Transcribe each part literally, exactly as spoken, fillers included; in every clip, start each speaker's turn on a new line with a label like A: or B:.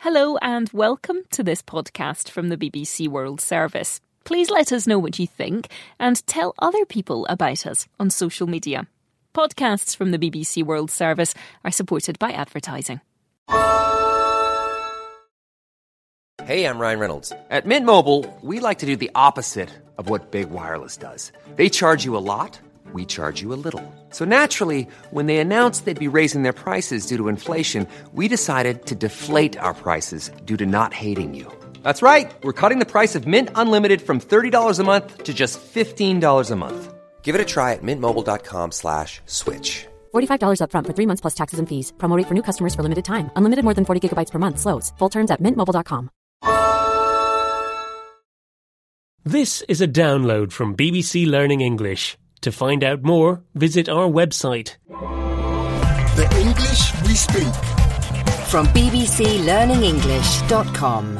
A: Hello and welcome to this podcast from the B B C World Service. Please let us know what you think and tell other people about us on social media. Podcasts from the B B C World Service are supported by advertising.
B: Hey, I'm Ryan Reynolds. At Mint Mobile, we like to do the opposite of what Big Wireless does. They charge you a lot, we charge you a little. So naturally, when they announced they'd be raising their prices due to inflation, we decided to deflate our prices due to not hating you. That's right. We're cutting the price of Mint Unlimited from thirty dollars a month to just fifteen dollars a month. Give it a try at mintmobile.com slash switch.
C: forty-five dollars up front for three months plus taxes and fees. Promo rate for new customers for limited time. Unlimited more than forty gigabytes per month slows. Full terms at mint mobile dot com.
D: This is a download from B B C Learning English. To find out more, visit our website.
E: The English we speak.
F: From b b c learning english dot com.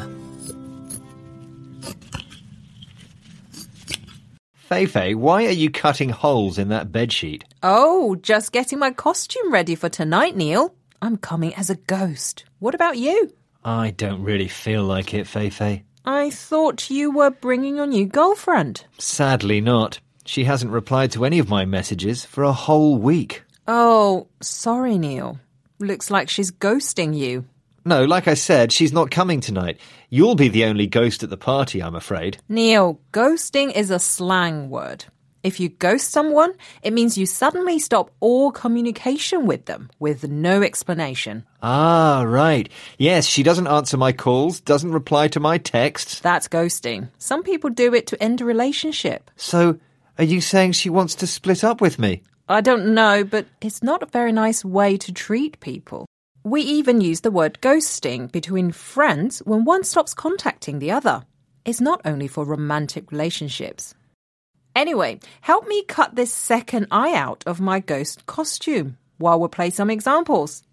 G: Feifei, why are you cutting holes in that bedsheet?
H: Oh, just getting my costume ready for tonight, Neil. I'm coming as a ghost. What about you?
G: I don't really feel like it, Feifei.
H: I thought you were bringing your new girlfriend.
G: Sadly not. She hasn't replied to any of my messages for a whole week.
H: Oh, sorry, Neil. Looks like she's ghosting you.
G: No, like I said, she's not coming tonight. You'll be the only ghost at the party, I'm afraid.
H: Neil, ghosting is a slang word. If you ghost someone, it means you suddenly stop all communication with them, with no explanation.
G: Ah, right. Yes, she doesn't answer my calls, doesn't reply to my texts.
H: That's ghosting. Some people do it to end a relationship.
G: So, are you saying she wants to split up with me?
H: I don't know, but it's not a very nice way to treat people. We even use the word ghosting between friends when one stops contacting the other. It's not only for romantic relationships. Anyway, help me cut this second eye out of my ghost costume while we play some examples.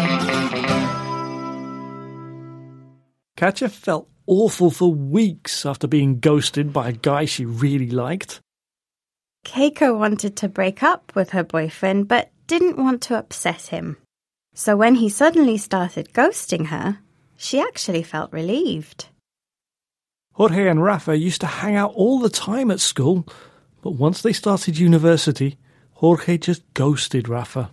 D: Katja felt awful for weeks after being ghosted by a guy she really liked.
I: Keiko wanted to break up with her boyfriend but didn't want to upset him. So when he suddenly started ghosting her, she actually felt relieved.
D: Jorge and Rafa used to hang out all the time at school, but once they started university, Jorge just ghosted Rafa.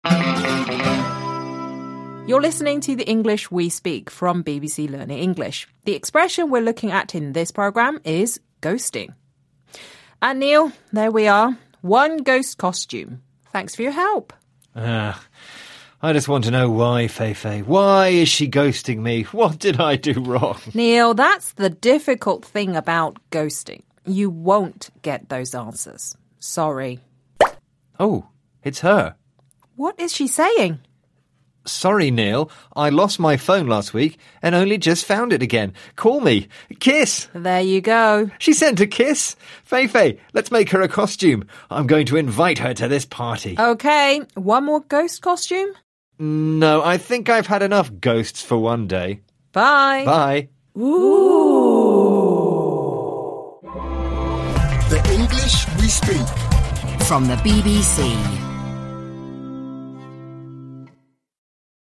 H: You're listening to the English we speak from B B C Learning English. The expression we're looking at in this program is ghosting. And Neil, there we are. One ghost costume. Thanks for your help.
G: Ah, I just want to know why, Feifei. Why is she ghosting me? What did I do wrong?
H: Neil, that's the difficult thing about ghosting. You won't get those answers. Sorry.
G: Oh, it's her.
H: What is she saying?
G: Sorry, Neil. I lost my phone last week and only just found it again. Call me. Kiss.
H: There you go.
G: She sent a kiss. Feifei, let's make her a costume. I'm going to invite her to this party.
H: Okay, one more ghost costume?
G: No, I think I've had enough ghosts for one day.
H: Bye.
G: Bye.
E: Ooh. The English we speak.
F: From the B B C.